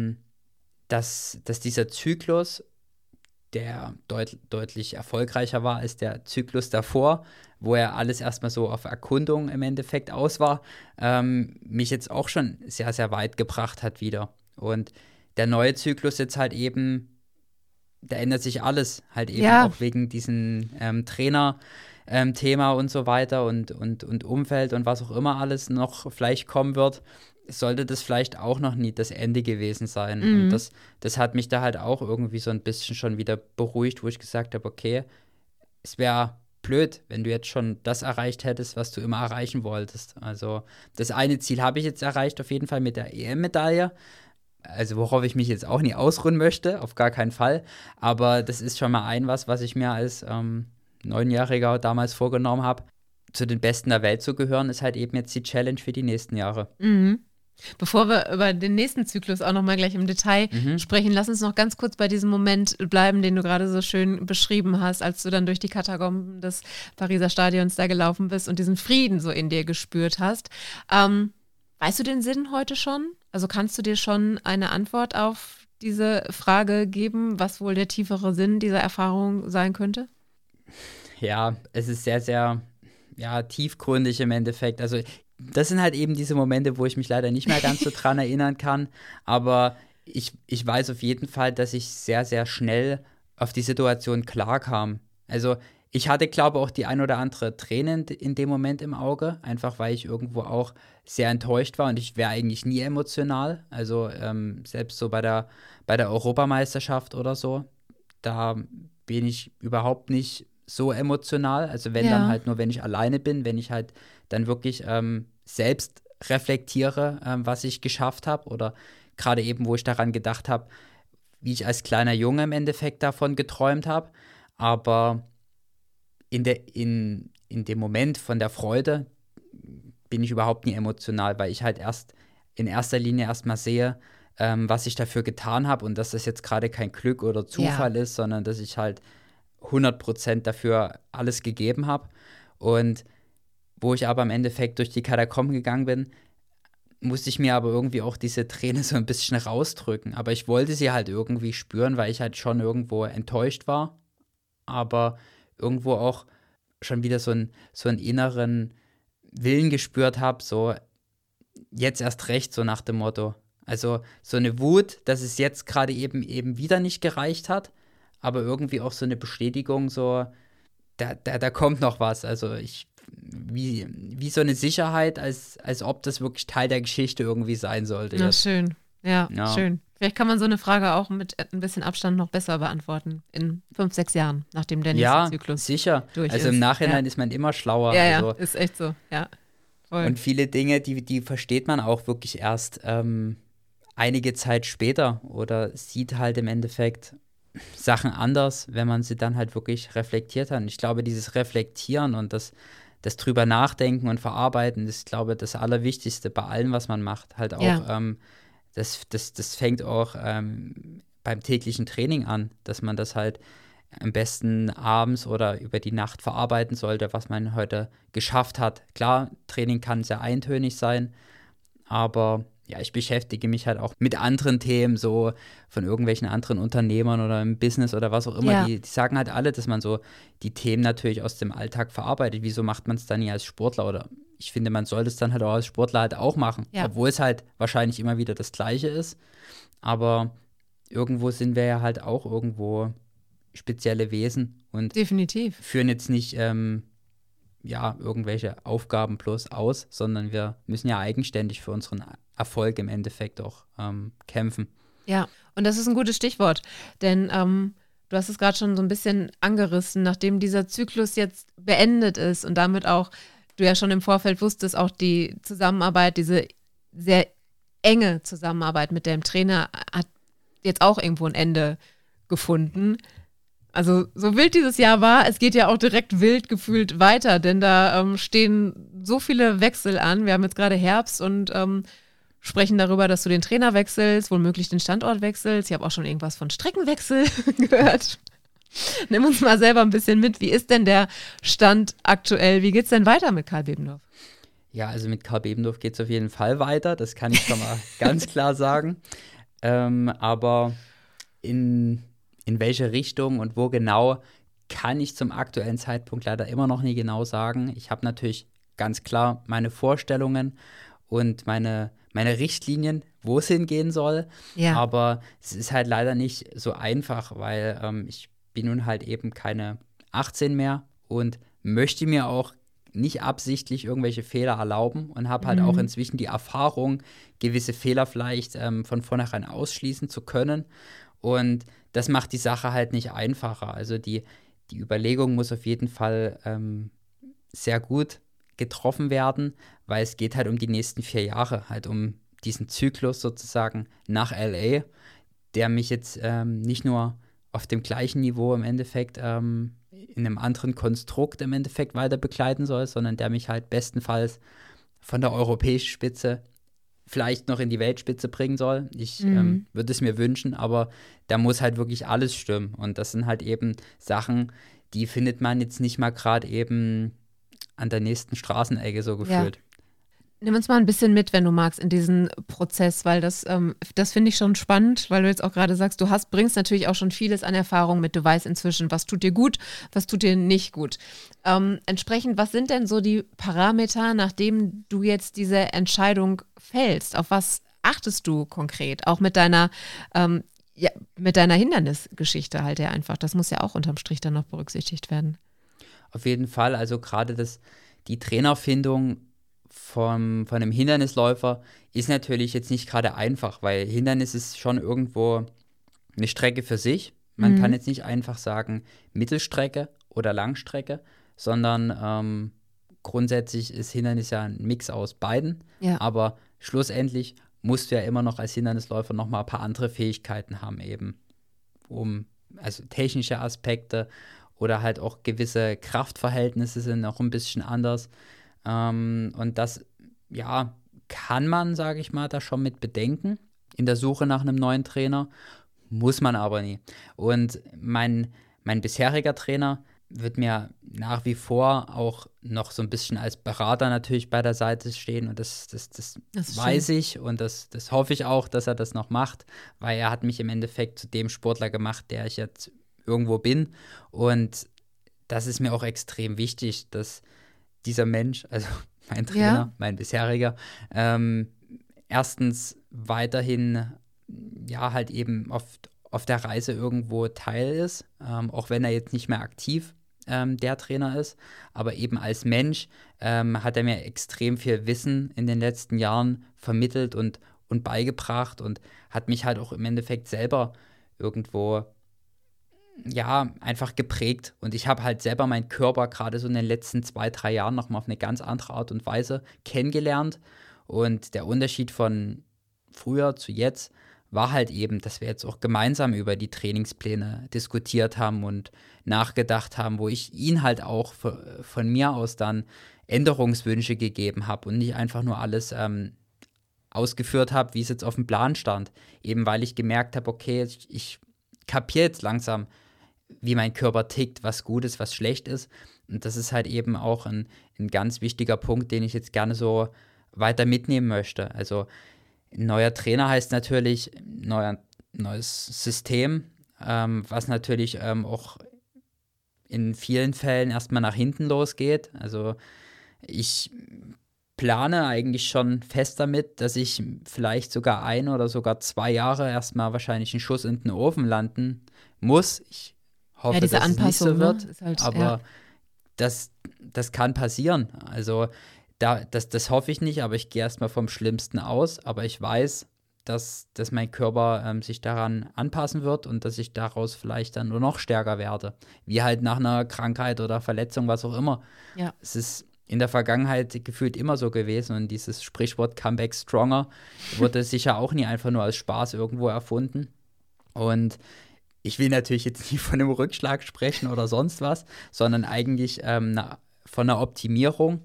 dass dieser Zyklus, der deutlich erfolgreicher war als der Zyklus davor, wo er alles erstmal so auf Erkundung im Endeffekt aus war, mich jetzt auch schon sehr, sehr weit gebracht hat wieder. Und der neue Zyklus jetzt halt eben, da ändert sich alles, halt eben auch wegen diesem Trainer-Thema und so weiter und Umfeld und was auch immer alles noch vielleicht kommen wird, sollte das vielleicht auch noch nie das Ende gewesen sein. Und das hat mich da halt auch irgendwie so ein bisschen schon wieder beruhigt, wo ich gesagt habe, okay, es wäre blöd, wenn du jetzt schon das erreicht hättest, was du immer erreichen wolltest. Also das eine Ziel habe ich jetzt erreicht, auf jeden Fall mit der EM-Medaille. Also worauf ich mich jetzt auch nie ausruhen möchte, auf gar keinen Fall. Aber das ist schon mal was ich mir als 9-Jähriger damals vorgenommen habe. Zu den Besten der Welt zu gehören, ist halt eben jetzt die Challenge für die nächsten Jahre. Mhm. Bevor wir über den nächsten Zyklus auch nochmal gleich im Detail sprechen, lass uns noch ganz kurz bei diesem Moment bleiben, den du gerade so schön beschrieben hast, als du dann durch die Katakomben des Pariser Stadions da gelaufen bist und diesen Frieden so in dir gespürt hast. Weißt du den Sinn heute schon? Also kannst du dir schon eine Antwort auf diese Frage geben, was wohl der tiefere Sinn dieser Erfahrung sein könnte? Ja, es ist sehr, sehr tiefgründig im Endeffekt. Also das sind halt eben diese Momente, wo ich mich leider nicht mehr ganz so dran erinnern kann. Aber ich weiß auf jeden Fall, dass ich sehr, sehr schnell auf die Situation klarkam. Also ich hatte, glaube ich, auch die ein oder andere Träne in dem Moment im Auge, einfach weil ich irgendwo auch sehr enttäuscht war und ich wäre eigentlich nie emotional. Also selbst so bei der Europameisterschaft oder so, da bin ich überhaupt nicht so emotional. Also wenn dann halt nur, wenn ich alleine bin, wenn ich halt dann wirklich selbst reflektiere, was ich geschafft habe oder gerade eben, wo ich daran gedacht habe, wie ich als kleiner Junge im Endeffekt davon geträumt habe. Aber in dem Moment von der Freude bin ich überhaupt nie emotional, weil ich halt erst in erster Linie erstmal sehe, was ich dafür getan habe und dass das jetzt gerade kein Glück oder Zufall ist, sondern dass ich halt 100% dafür alles gegeben habe. Und wo ich aber im Endeffekt durch die Katakomben gegangen bin, musste ich mir aber irgendwie auch diese Träne so ein bisschen rausdrücken. Aber ich wollte sie halt irgendwie spüren, weil ich halt schon irgendwo enttäuscht war, aber irgendwo auch schon wieder so einen inneren Willen gespürt habe, so jetzt erst recht, so nach dem Motto. Also so eine Wut, dass es jetzt gerade eben wieder nicht gereicht hat, aber irgendwie auch so eine Bestätigung, so da kommt noch was. Also wie so eine Sicherheit, als ob das wirklich Teil der Geschichte irgendwie sein sollte. Ja, schön. Ja, schön. Vielleicht kann man so eine Frage auch mit ein bisschen Abstand noch besser beantworten. In 5, 6 Jahren, nachdem der nächste Zyklus sicher. durch Also ist. Im Nachhinein ist man immer schlauer. Ja, also. Ist echt so. Ja, voll. Und viele Dinge, die versteht man auch wirklich erst einige Zeit später oder sieht halt im Endeffekt Sachen anders, wenn man sie dann halt wirklich reflektiert hat. Und ich glaube, dieses Reflektieren und das drüber nachdenken und verarbeiten, ist, glaube ich, das Allerwichtigste bei allem, was man macht. Halt auch, das fängt auch beim täglichen Training an, dass man das halt am besten abends oder über die Nacht verarbeiten sollte, was man heute geschafft hat. Klar, Training kann sehr eintönig sein, aber ja, ich beschäftige mich halt auch mit anderen Themen, so von irgendwelchen anderen Unternehmern oder im Business oder was auch immer. Ja. Die sagen halt alle, dass man so die Themen natürlich aus dem Alltag verarbeitet. Wieso macht man es dann nie als Sportler? Oder ich finde, man sollte es dann halt auch als Sportler halt auch machen. Ja. Obwohl es halt wahrscheinlich immer wieder das Gleiche ist. Aber irgendwo sind wir ja halt auch irgendwo spezielle Wesen und definitiv führen jetzt nicht irgendwelche Aufgaben bloß aus, sondern wir müssen ja eigenständig für unseren Erfolg im Endeffekt auch kämpfen. Ja, und das ist ein gutes Stichwort, denn du hast es gerade schon so ein bisschen angerissen, nachdem dieser Zyklus jetzt beendet ist und damit auch, du ja schon im Vorfeld wusstest, auch die Zusammenarbeit, diese sehr enge Zusammenarbeit mit dem Trainer hat jetzt auch irgendwo ein Ende gefunden. Also so wild dieses Jahr war, es geht ja auch direkt wild gefühlt weiter, denn da stehen so viele Wechsel an. Wir haben jetzt gerade Herbst und sprechen darüber, dass du den Trainer wechselst, womöglich den Standort wechselst. Ich habe auch schon irgendwas von Streckenwechsel gehört. Nimm uns mal selber ein bisschen mit. Wie ist denn der Stand aktuell? Wie geht's denn weiter mit Karl Bebendorf? Ja, also mit Karl Bebendorf geht es auf jeden Fall weiter. Das kann ich schon mal ganz klar sagen. Aber in welche Richtung und wo genau, kann ich zum aktuellen Zeitpunkt leider immer noch nie genau sagen. Ich habe natürlich ganz klar meine Vorstellungen und meine Richtlinien, wo es hingehen soll. Ja. Aber es ist halt leider nicht so einfach, weil ich bin nun halt eben keine 18 mehr und möchte mir auch nicht absichtlich irgendwelche Fehler erlauben und habe halt auch inzwischen die Erfahrung, gewisse Fehler vielleicht von vornherein ausschließen zu können. Und das macht die Sache halt nicht einfacher. Also die Überlegung muss auf jeden Fall sehr gut getroffen werden, weil es geht halt um die nächsten 4 Jahre, halt um diesen Zyklus sozusagen nach LA, der mich jetzt nicht nur auf dem gleichen Niveau im Endeffekt in einem anderen Konstrukt im Endeffekt weiter begleiten soll, sondern der mich halt bestenfalls von der europäischen Spitze vielleicht noch in die Weltspitze bringen soll. Ich würde es mir wünschen, aber da muss halt wirklich alles stimmen. Und das sind halt eben Sachen, die findet man jetzt nicht mal gerade eben an der nächsten Straßenecke so gefühlt. Ja. Nimm uns mal ein bisschen mit, wenn du magst, in diesen Prozess, weil das finde ich schon spannend, weil du jetzt auch gerade sagst, bringst natürlich auch schon vieles an Erfahrung mit. Du weißt inzwischen, was tut dir gut, was tut dir nicht gut. Entsprechend, was sind denn so die Parameter, nachdem du jetzt diese Entscheidung fällst? Auf was achtest du konkret? Auch mit deiner Hindernisgeschichte halt ja einfach. Das muss ja auch unterm Strich dann noch berücksichtigt werden. Auf jeden Fall, also gerade die Trainerfindung von einem Hindernisläufer ist natürlich jetzt nicht gerade einfach, weil Hindernis ist schon irgendwo eine Strecke für sich. Man kann jetzt nicht einfach sagen Mittelstrecke oder Langstrecke, sondern grundsätzlich ist Hindernis ja ein Mix aus beiden. Ja. Aber schlussendlich musst du ja immer noch als Hindernisläufer noch mal ein paar andere Fähigkeiten haben eben, also technische Aspekte oder halt auch gewisse Kraftverhältnisse sind noch ein bisschen anders. Und das, ja, kann man, sage ich mal, da schon mit bedenken in der Suche nach einem neuen Trainer, muss man aber nie. Und mein bisheriger Trainer wird mir nach wie vor auch noch so ein bisschen als Berater natürlich bei der Seite stehen und das weiß ich und das hoffe ich auch, dass er das noch macht, weil er hat mich im Endeffekt zu dem Sportler gemacht, der ich jetzt irgendwo bin und das ist mir auch extrem wichtig, dass dieser Mensch, also mein Trainer, mein bisheriger, erstens weiterhin ja halt eben auf der Reise irgendwo Teil ist, auch wenn er jetzt nicht mehr aktiv der Trainer ist, aber eben als Mensch hat er mir extrem viel Wissen in den letzten Jahren vermittelt und beigebracht und hat mich halt auch im Endeffekt selber irgendwo ja, einfach geprägt. Und ich habe halt selber meinen Körper gerade so in den letzten 2, 3 Jahren nochmal auf eine ganz andere Art und Weise kennengelernt. Und der Unterschied von früher zu jetzt war halt eben, dass wir jetzt auch gemeinsam über die Trainingspläne diskutiert haben und nachgedacht haben, wo ich ihn halt auch von mir aus dann Änderungswünsche gegeben habe und nicht einfach nur alles ausgeführt habe, wie es jetzt auf dem Plan stand. Eben weil ich gemerkt habe, okay, ich kapiere jetzt langsam, wie mein Körper tickt, was gut ist, was schlecht ist. Und das ist halt eben auch ein ganz wichtiger Punkt, den ich jetzt gerne so weiter mitnehmen möchte. Also ein neuer Trainer heißt natürlich neues System, was natürlich auch in vielen Fällen erstmal nach hinten losgeht. Also ich plane eigentlich schon fest damit, dass ich vielleicht sogar 1 oder sogar 2 Jahre erstmal wahrscheinlich einen Schuss in den Ofen landen muss. Ich hoffe, diese dass es nicht so wird, ist halt, aber das kann passieren. Also das hoffe ich nicht, aber ich gehe erstmal vom Schlimmsten aus. Aber ich weiß, dass mein Körper sich daran anpassen wird und dass ich daraus vielleicht dann nur noch stärker werde. Wie halt nach einer Krankheit oder Verletzung, was auch immer. Ja. Es ist in der Vergangenheit gefühlt immer so gewesen und dieses Sprichwort Comeback Stronger wurde sicher auch nie einfach nur als Spaß irgendwo erfunden. Und ich will natürlich jetzt nicht von einem Rückschlag sprechen oder sonst was, sondern eigentlich von einer Optimierung.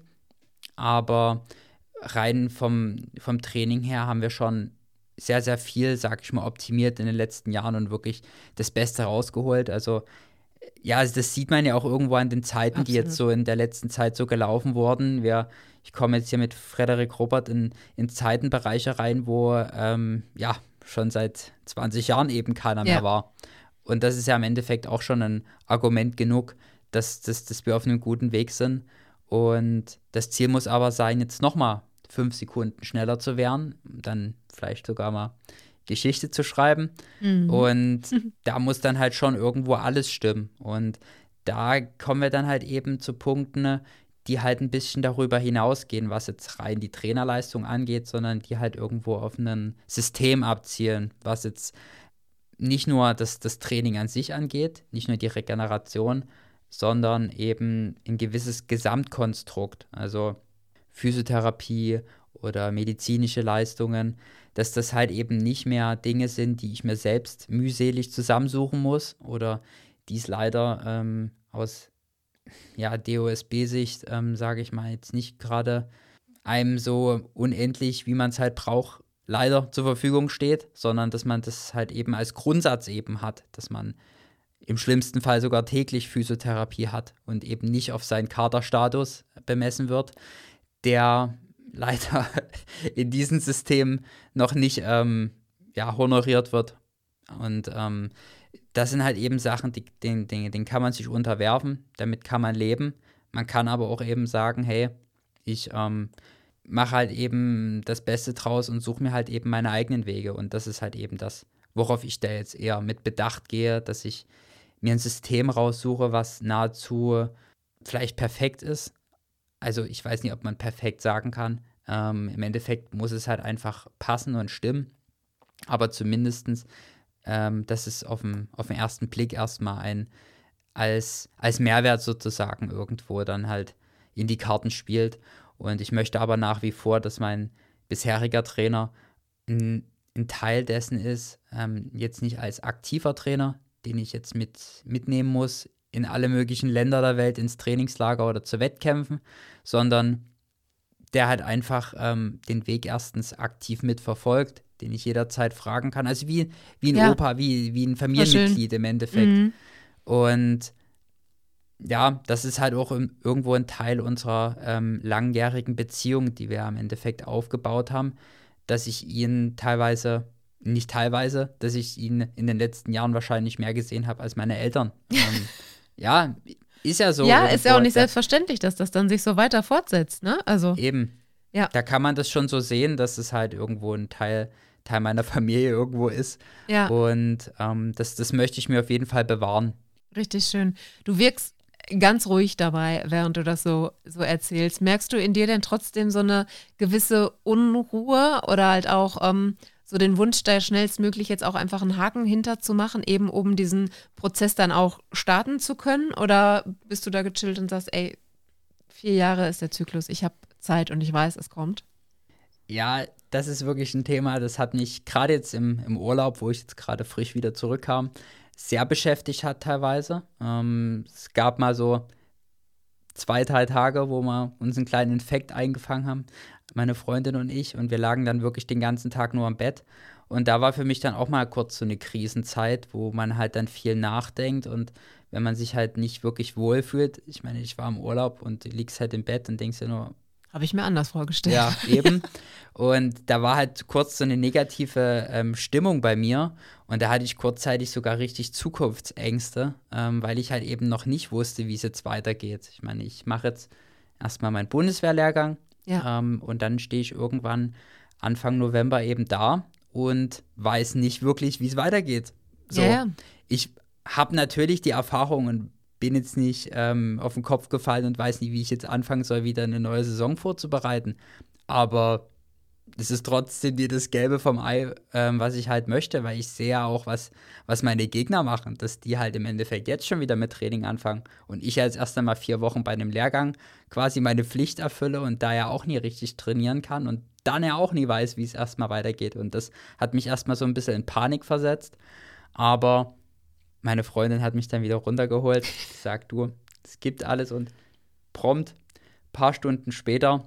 Aber rein vom Training her haben wir schon sehr, sehr viel, sag ich mal, optimiert in den letzten Jahren und wirklich das Beste rausgeholt. Also ja, also das sieht man ja auch irgendwo an den Zeiten, Absolut. die jetzt so in der letzten Zeit so gelaufen wurden. Ich komme jetzt hier mit Frederik Robert in Zeitenbereiche rein, wo ja schon seit 20 Jahren eben keiner mehr war. Und das ist ja im Endeffekt auch schon ein Argument genug, dass wir auf einem guten Weg sind. Und das Ziel muss aber sein, jetzt nochmal 5 Sekunden schneller zu werden, dann vielleicht sogar mal Geschichte zu schreiben. Und da muss dann halt schon irgendwo alles stimmen. Und da kommen wir dann halt eben zu Punkten, die halt ein bisschen darüber hinausgehen, was jetzt rein die Trainerleistung angeht, sondern die halt irgendwo auf ein System abzielen, was jetzt nicht nur das Training an sich angeht, nicht nur die Regeneration, sondern eben ein gewisses Gesamtkonstrukt, also Physiotherapie oder medizinische Leistungen, dass das halt eben nicht mehr Dinge sind, die ich mir selbst mühselig zusammensuchen muss oder die es leider aus DOSB-Sicht, sage ich mal, jetzt nicht gerade einem so unendlich, wie man es halt braucht, leider zur Verfügung steht, sondern dass man das halt eben als Grundsatz eben hat, dass man im schlimmsten Fall sogar täglich Physiotherapie hat und eben nicht auf seinen Kaderstatus bemessen wird, der leider in diesem System noch nicht honoriert wird. Und das sind halt eben Sachen, denen kann man sich unterwerfen, damit kann man leben. Man kann aber auch eben sagen, hey, ich mache halt eben das Beste draus und suche mir halt eben meine eigenen Wege. Und das ist halt eben das, worauf ich da jetzt eher mit Bedacht gehe, dass ich mir ein System raussuche, was nahezu vielleicht perfekt ist. Also ich weiß nicht, ob man perfekt sagen kann. Im Endeffekt muss es halt einfach passen und stimmen. Aber zumindestens, dass es auf den ersten Blick erstmal als Mehrwert sozusagen irgendwo dann halt in die Karten spielt. Und ich möchte aber nach wie vor, dass mein bisheriger Trainer ein Teil dessen ist, jetzt nicht als aktiver Trainer, den ich jetzt mitnehmen muss in alle möglichen Länder der Welt, ins Trainingslager oder zu Wettkämpfen, sondern der halt einfach den Weg erstens aktiv mitverfolgt, den ich jederzeit fragen kann. Also wie ein Opa, wie ein Familienmitglied im Endeffekt. Mhm. Und ja, das ist halt auch irgendwo ein Teil unserer langjährigen Beziehung, die wir im Endeffekt aufgebaut haben, dass ich ihn dass ich ihn in den letzten Jahren wahrscheinlich mehr gesehen habe als meine Eltern. Ja, ist ja so. Ja, ist ja auch nicht selbstverständlich, dass das dann sich so weiter fortsetzt, ne? Also eben. Ja. Da kann man das schon so sehen, dass es halt irgendwo ein Teil meiner Familie irgendwo ist. Ja. Und das möchte ich mir auf jeden Fall bewahren. Richtig schön. Du wirkst ganz ruhig dabei, während du das so erzählst. Merkst du in dir denn trotzdem so eine gewisse Unruhe oder halt auch so den Wunsch, da schnellstmöglich jetzt auch einfach einen Haken hinter zu machen, eben um diesen Prozess dann auch starten zu können? Oder bist du da gechillt und sagst, ey, 4 Jahre ist der Zyklus, ich habe Zeit und ich weiß, es kommt? Ja, das ist wirklich ein Thema, das hat mich gerade jetzt im Urlaub, wo ich jetzt gerade frisch wieder zurückkam, sehr beschäftigt hat teilweise. Es gab mal so 2, 3 Tage, wo wir uns einen kleinen Infekt eingefangen haben, meine Freundin und ich, und wir lagen dann wirklich den ganzen Tag nur am Bett. Und da war für mich dann auch mal kurz so eine Krisenzeit, wo man halt dann viel nachdenkt und wenn man sich halt nicht wirklich wohlfühlt, ich meine, ich war im Urlaub und du liegst halt im Bett und denkst dir nur, habe ich mir anders vorgestellt. ja, eben. Und da war halt kurz so eine negative Stimmung bei mir. Und da hatte ich kurzzeitig sogar richtig Zukunftsängste, weil ich halt eben noch nicht wusste, wie es jetzt weitergeht. Ich meine, ich mache jetzt erstmal meinen Bundeswehrlehrgang. Ja. Und dann stehe ich irgendwann Anfang November eben da und weiß nicht wirklich, wie es weitergeht. So, Ja. ich habe natürlich die Erfahrung und bin jetzt nicht auf den Kopf gefallen und weiß nicht, wie ich jetzt anfangen soll, wieder eine neue Saison vorzubereiten. Aber es ist trotzdem dir das Gelbe vom Ei, was ich halt möchte, weil ich sehe ja auch, was meine Gegner machen, dass die halt im Endeffekt jetzt schon wieder mit Training anfangen und ich jetzt erst einmal 4 Wochen bei einem Lehrgang quasi meine Pflicht erfülle und da ja auch nie richtig trainieren kann und dann ja auch nie weiß, wie es erstmal weitergeht. Und das hat mich erstmal so ein bisschen in Panik versetzt. Aber meine Freundin hat mich dann wieder runtergeholt, gesagt, du, es gibt alles und prompt, ein paar Stunden später,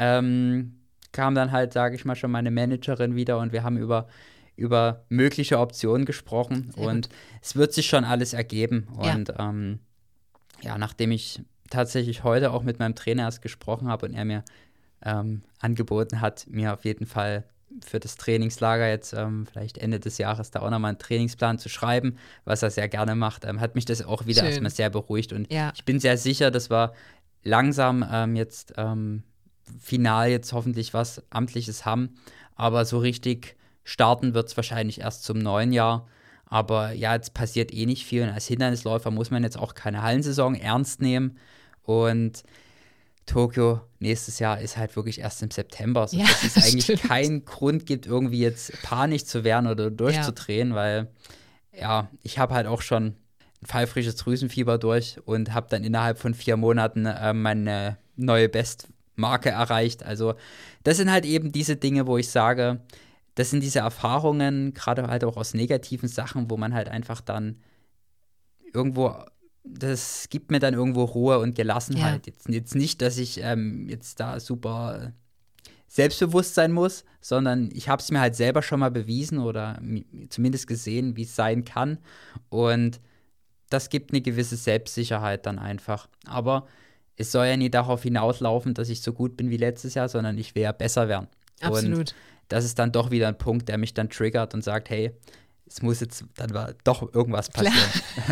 kam dann halt, sage ich mal, schon meine Managerin wieder und wir haben über mögliche Optionen gesprochen und es wird sich schon alles ergeben. Ja. Und nachdem ich tatsächlich heute auch mit meinem Trainer erst gesprochen habe und er mir angeboten hat, mir auf jeden Fall für das Trainingslager jetzt vielleicht Ende des Jahres da auch nochmal einen Trainingsplan zu schreiben, was er sehr gerne macht, hat mich das auch wieder erstmal sehr beruhigt und ich bin sehr sicher, dass wir langsam jetzt final jetzt hoffentlich was Amtliches haben, aber so richtig starten wird es wahrscheinlich erst zum neuen Jahr. Aber ja, jetzt passiert eh nicht viel und als Hindernisläufer muss man jetzt auch keine Hallensaison ernst nehmen und Tokio nächstes Jahr ist halt wirklich erst im September, so dass es eigentlich keinen Grund gibt, irgendwie jetzt panisch zu werden oder durchzudrehen, weil ich habe halt auch schon ein pfeifrisches Drüsenfieber durch und habe dann innerhalb von 4 Monaten meine neue Bestmarke erreicht. Also das sind halt eben diese Dinge, wo ich sage, das sind diese Erfahrungen, gerade halt auch aus negativen Sachen, wo man halt einfach dann irgendwo das gibt mir dann irgendwo Ruhe und Gelassenheit. Jetzt nicht, dass ich jetzt da super selbstbewusst sein muss, sondern ich habe es mir halt selber schon mal bewiesen oder zumindest gesehen, wie es sein kann. Und das gibt eine gewisse Selbstsicherheit dann einfach. Aber es soll ja nie darauf hinauslaufen, dass ich so gut bin wie letztes Jahr, sondern ich will ja besser werden. Absolut. Und das ist dann doch wieder ein Punkt, der mich dann triggert und sagt, hey, es muss jetzt dann doch irgendwas passieren.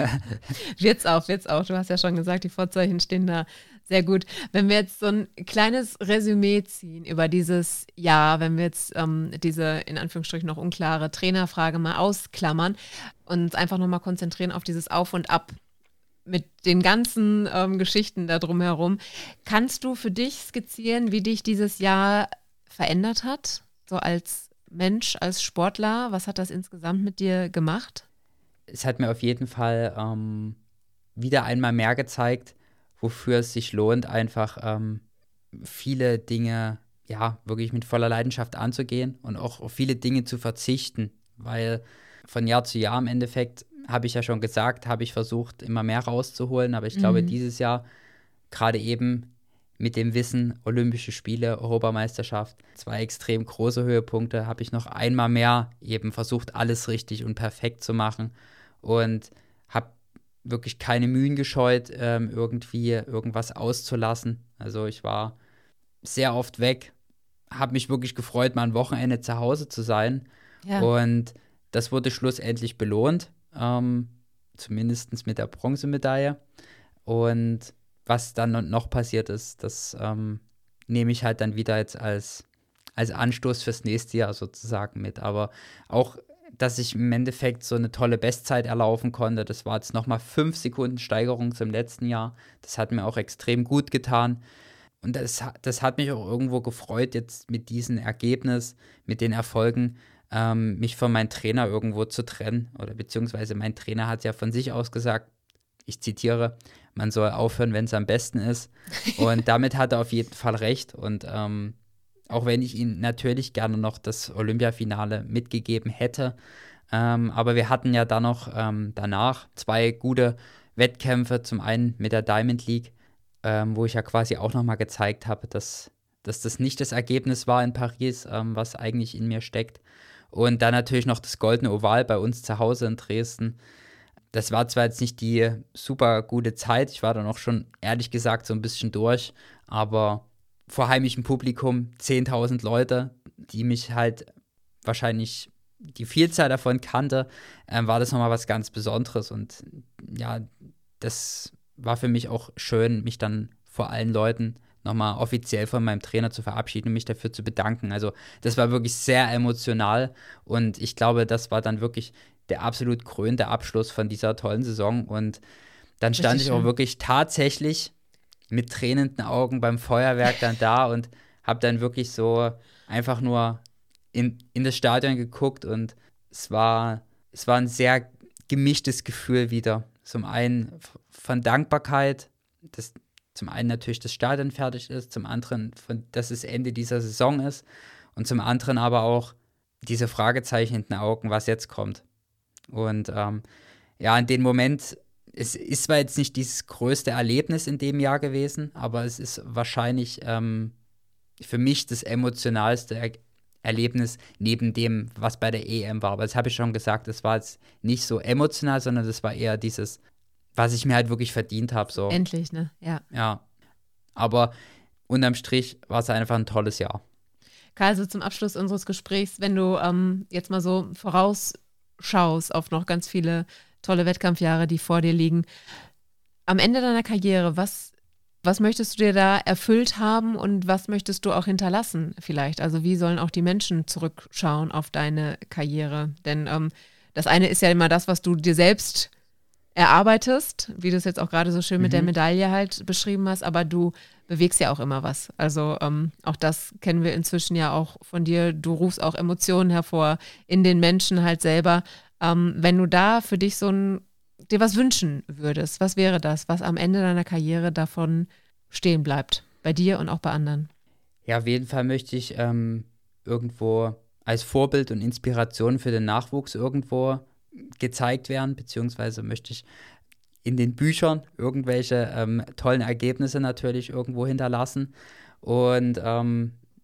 Wird's auch. Du hast ja schon gesagt, die Vorzeichen stehen da sehr gut. Wenn wir jetzt so ein kleines Resümee ziehen über dieses Jahr, wenn wir jetzt diese in Anführungsstrichen noch unklare Trainerfrage mal ausklammern und uns einfach nochmal konzentrieren auf dieses Auf und Ab mit den ganzen Geschichten da drumherum. Kannst du für dich skizzieren, wie dich dieses Jahr verändert hat? So als Mensch, als Sportler, was hat das insgesamt mit dir gemacht? Es hat mir auf jeden Fall wieder einmal mehr gezeigt, wofür es sich lohnt, einfach viele Dinge ja wirklich mit voller Leidenschaft anzugehen und auch auf viele Dinge zu verzichten, weil von Jahr zu Jahr im Endeffekt, habe ich ja schon gesagt, habe ich versucht, immer mehr rauszuholen, aber ich glaube, dieses Jahr gerade eben mit dem Wissen, Olympische Spiele, Europameisterschaft, 2 extrem große Höhepunkte, habe ich noch einmal mehr eben versucht, alles richtig und perfekt zu machen und habe wirklich keine Mühen gescheut, irgendwie irgendwas auszulassen. Also ich war sehr oft weg, habe mich wirklich gefreut, mal ein Wochenende zu Hause zu sein. Ja. Und das wurde schlussendlich belohnt, zumindest mit der Bronzemedaille. Und was dann noch passiert ist, das nehme ich halt dann wieder jetzt als Anstoß fürs nächste Jahr sozusagen mit. Aber auch, dass ich im Endeffekt so eine tolle Bestzeit erlaufen konnte, das war jetzt nochmal 5 Sekunden Steigerung zum letzten Jahr. Das hat mir auch extrem gut getan. Und das hat mich auch irgendwo gefreut, jetzt mit diesem Ergebnis, mit den Erfolgen, mich von meinem Trainer irgendwo zu trennen. Oder beziehungsweise mein Trainer hat ja von sich aus gesagt, ich zitiere, man soll aufhören, wenn es am besten ist. Und damit hat er auf jeden Fall recht. Und auch wenn ich ihm natürlich gerne noch das Olympiafinale mitgegeben hätte, aber wir hatten ja dann noch danach 2 gute Wettkämpfe. Zum einen mit der Diamond League, wo ich ja quasi auch nochmal gezeigt habe, dass das nicht das Ergebnis war in Paris, was eigentlich in mir steckt. Und dann natürlich noch das Goldene Oval bei uns zu Hause in Dresden. Das war zwar jetzt nicht die super gute Zeit, ich war dann auch schon, ehrlich gesagt, so ein bisschen durch, aber vor heimischem Publikum, 10.000 Leute, die mich halt wahrscheinlich die Vielzahl davon kannte, war das nochmal was ganz Besonderes. Und ja, das war für mich auch schön, mich dann vor allen Leuten nochmal offiziell von meinem Trainer zu verabschieden und mich dafür zu bedanken. Also das war wirklich sehr emotional und ich glaube, das war dann wirklich der absolut krönende Abschluss von dieser tollen Saison. Und dann stand ich auch wirklich tatsächlich mit tränenden Augen beim Feuerwerk dann da und habe dann wirklich so einfach nur in das Stadion geguckt und es war ein sehr gemischtes Gefühl wieder. Zum einen von Dankbarkeit, dass zum einen natürlich das Stadion fertig ist, zum anderen, dass es Ende dieser Saison ist und zum anderen aber auch diese Fragezeichen in den Augen, was jetzt kommt. Und ja, in dem Moment, es ist zwar jetzt nicht dieses größte Erlebnis in dem Jahr gewesen, aber es ist wahrscheinlich für mich das emotionalste Erlebnis neben dem, was bei der EM war. Aber das habe ich schon gesagt, das war jetzt nicht so emotional, sondern das war eher dieses, was ich mir halt wirklich verdient habe. So. Endlich, ne? Ja. Ja. Aber unterm Strich war es einfach ein tolles Jahr. Karl, so zum Abschluss unseres Gesprächs, wenn du jetzt mal so vorausschaust auf noch ganz viele tolle Wettkampfjahre, die vor dir liegen. Am Ende deiner Karriere, was möchtest du dir da erfüllt haben und was möchtest du auch hinterlassen vielleicht? Also wie sollen auch die Menschen zurückschauen auf deine Karriere? Denn das eine ist ja immer das, was du dir selbst erarbeitest, wie du es jetzt auch gerade so schön mit der Medaille halt beschrieben hast, aber du bewegst ja auch immer was. Also auch das kennen wir inzwischen ja auch von dir. Du rufst auch Emotionen hervor in den Menschen halt selber. Wenn du da für dich dir was wünschen würdest, was wäre das, was am Ende deiner Karriere davon stehen bleibt? Bei dir und auch bei anderen? Ja, auf jeden Fall möchte ich irgendwo als Vorbild und Inspiration für den Nachwuchs irgendwo gezeigt werden, beziehungsweise möchte ich in den Büchern irgendwelche tollen Ergebnisse natürlich irgendwo hinterlassen. Und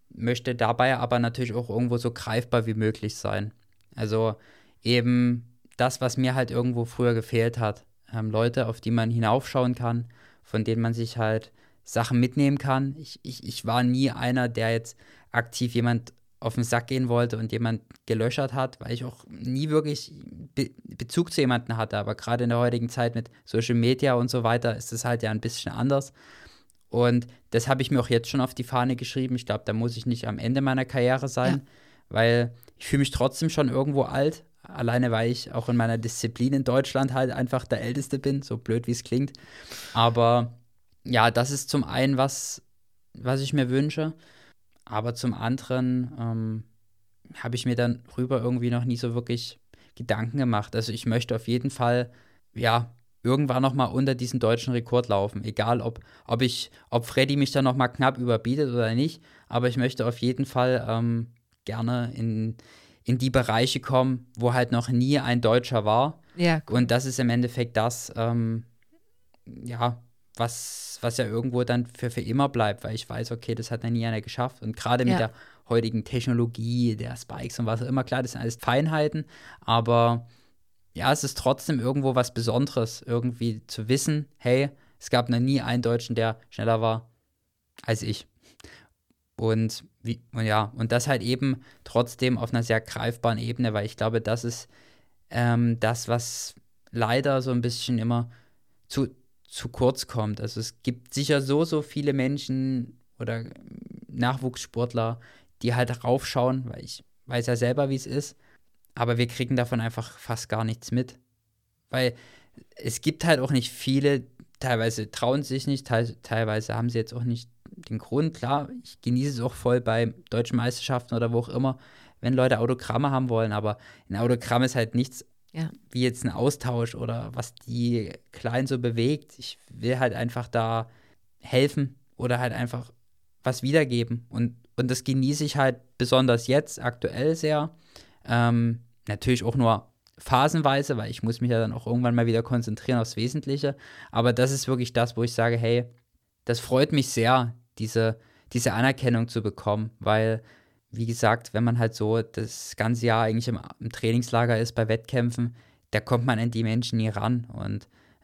möchte dabei aber natürlich auch irgendwo so greifbar wie möglich sein. Also eben das, was mir halt irgendwo früher gefehlt hat. Leute, auf die man hinaufschauen kann, von denen man sich halt Sachen mitnehmen kann. Ich war nie einer, der jetzt aktiv jemand auf den Sack gehen wollte und jemand gelöchert hat, weil ich auch nie wirklich Bezug zu jemandem hatte. Aber gerade in der heutigen Zeit mit Social Media und so weiter ist es halt ja ein bisschen anders. Und das habe ich mir auch jetzt schon auf die Fahne geschrieben. Ich glaube, da muss ich nicht am Ende meiner Karriere sein, weil ich fühle mich trotzdem schon irgendwo alt. Alleine, weil ich auch in meiner Disziplin in Deutschland halt einfach der Älteste bin, so blöd wie es klingt. Aber ja, das ist zum einen was ich mir wünsche. Aber zum anderen habe ich mir dann rüber irgendwie noch nie so wirklich Gedanken gemacht. Also ich möchte auf jeden Fall, ja, irgendwann noch mal unter diesen deutschen Rekord laufen. Egal, ob Freddy mich dann noch mal knapp überbietet oder nicht. Aber ich möchte auf jeden Fall gerne in die Bereiche kommen, wo halt noch nie ein Deutscher war. Ja, cool. Und das ist im Endeffekt das, ja, was ja irgendwo dann für immer bleibt, weil ich weiß, okay, das hat ja nie einer geschafft. Und gerade mit der heutigen Technologie, der Spikes und was auch immer, klar, das sind alles Feinheiten, aber ja, es ist trotzdem irgendwo was Besonderes, irgendwie zu wissen, hey, es gab noch nie einen Deutschen, der schneller war als ich. Und und das halt eben trotzdem auf einer sehr greifbaren Ebene, weil ich glaube, das ist das, was leider so ein bisschen immer zu kurz kommt. Also es gibt sicher so viele Menschen oder Nachwuchssportler, die halt raufschauen, weil ich weiß ja selber, wie es ist, aber wir kriegen davon einfach fast gar nichts mit. Weil es gibt halt auch nicht viele, teilweise trauen sich nicht, teilweise haben sie jetzt auch nicht den Grund. Klar, ich genieße es auch voll bei deutschen Meisterschaften oder wo auch immer, wenn Leute Autogramme haben wollen, aber ein Autogramm ist halt nichts wie jetzt ein Austausch oder was die Kleinen so bewegt. Ich will halt einfach da helfen oder halt einfach was wiedergeben. Und das genieße ich halt besonders jetzt, aktuell sehr. Natürlich auch nur phasenweise, weil ich muss mich ja dann auch irgendwann mal wieder konzentrieren aufs Wesentliche. Aber das ist wirklich das, wo ich sage, hey, das freut mich sehr, diese Anerkennung zu bekommen, weil, wie gesagt, wenn man halt so das ganze Jahr eigentlich im Trainingslager ist bei Wettkämpfen, da kommt man an die Menschen nie ran. Und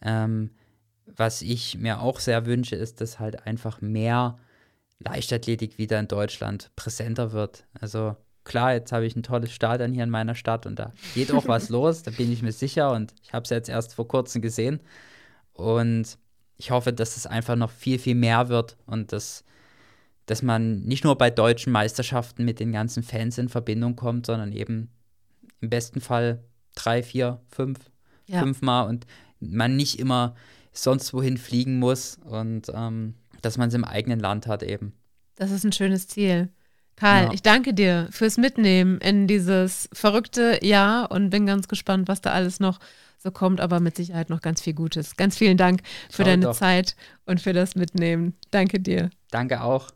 was ich mir auch sehr wünsche, ist, dass halt einfach mehr Leichtathletik wieder in Deutschland präsenter wird. Also klar, jetzt habe ich ein tolles Stadion hier in meiner Stadt und da geht auch was los, da bin ich mir sicher und ich habe es jetzt erst vor kurzem gesehen. Und ich hoffe, dass es einfach noch viel mehr wird und dass man nicht nur bei deutschen Meisterschaften mit den ganzen Fans in Verbindung kommt, sondern eben im besten Fall 3, 4, 5 Mal und man nicht immer sonst wohin fliegen muss und dass man es im eigenen Land hat eben. Das ist ein schönes Ziel. Karl, ich danke dir fürs Mitnehmen in dieses verrückte Jahr und bin ganz gespannt, was da alles noch so kommt, aber mit Sicherheit noch ganz viel Gutes. Ganz vielen Dank für deine Zeit und für das Mitnehmen. Danke dir. Danke auch.